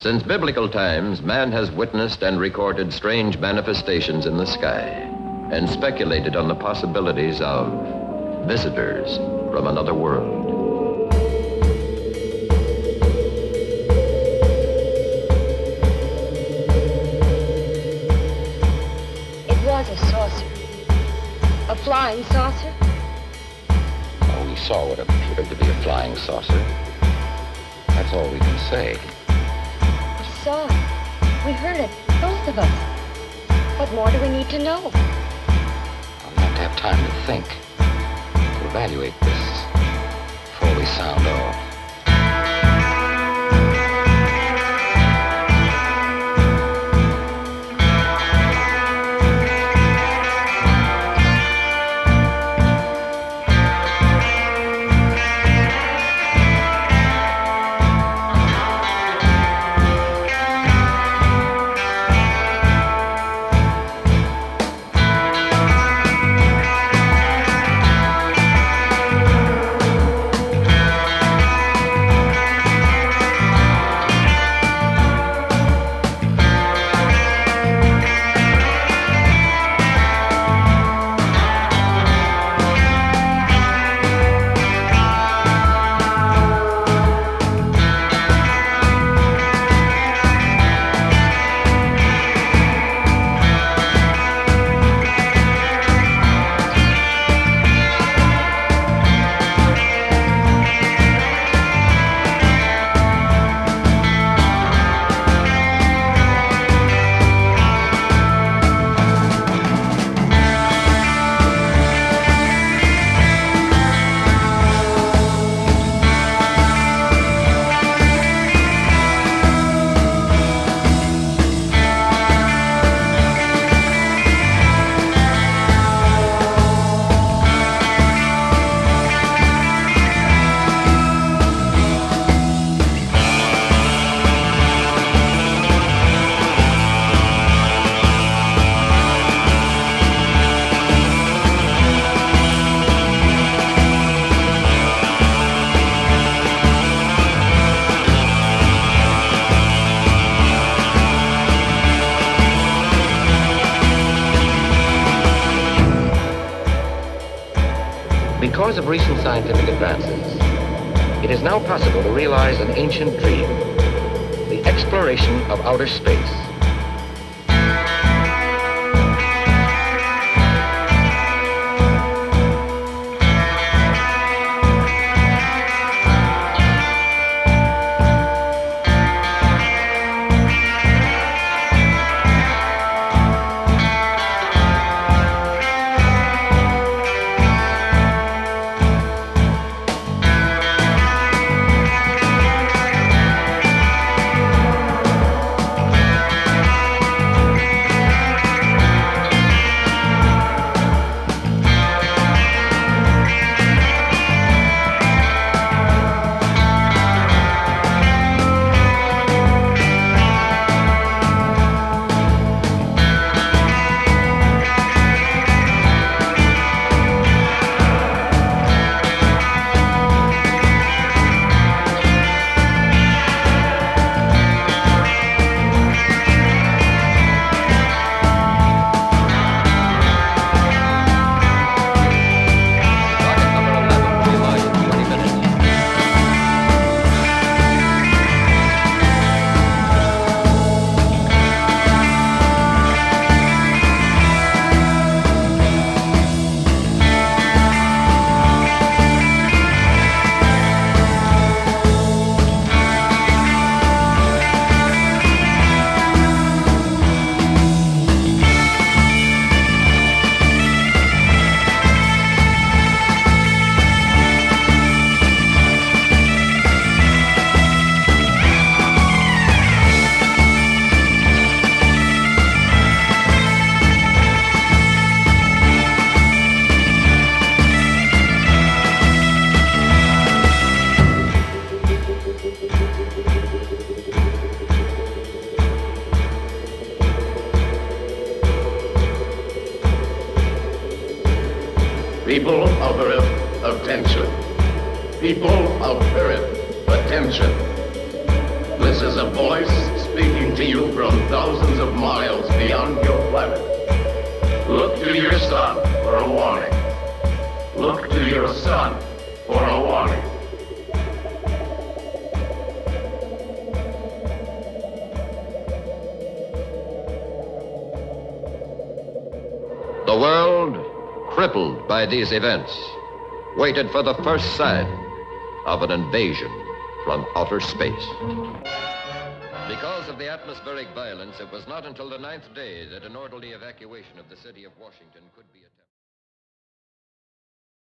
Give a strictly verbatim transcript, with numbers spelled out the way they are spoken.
Since biblical times, man has witnessed and recorded strange manifestations in the sky and speculated on the possibilities of visitors from another world. It was a saucer. A flying saucer? Oh, we saw what appeared to be a flying saucer. That's all we can say. We saw it. We heard it. Both of us. What more do we need to know? I'll have to have time to think, to evaluate this, before we sound off. Because of recent scientific advances, it is now possible to realize an ancient dream, the exploration of outer space. People of Earth, attention. People of Earth, attention. Listen. This is a voice speaking to you from thousands of miles beyond your planet. Look to your sun for a warning. Look to your sun for a warning. The world, crippled by these events, waited for the first sign of an invasion from outer space. Because of the atmospheric violence, it was not until the ninth day that an orderly evacuation of the city of Washington could be attempted.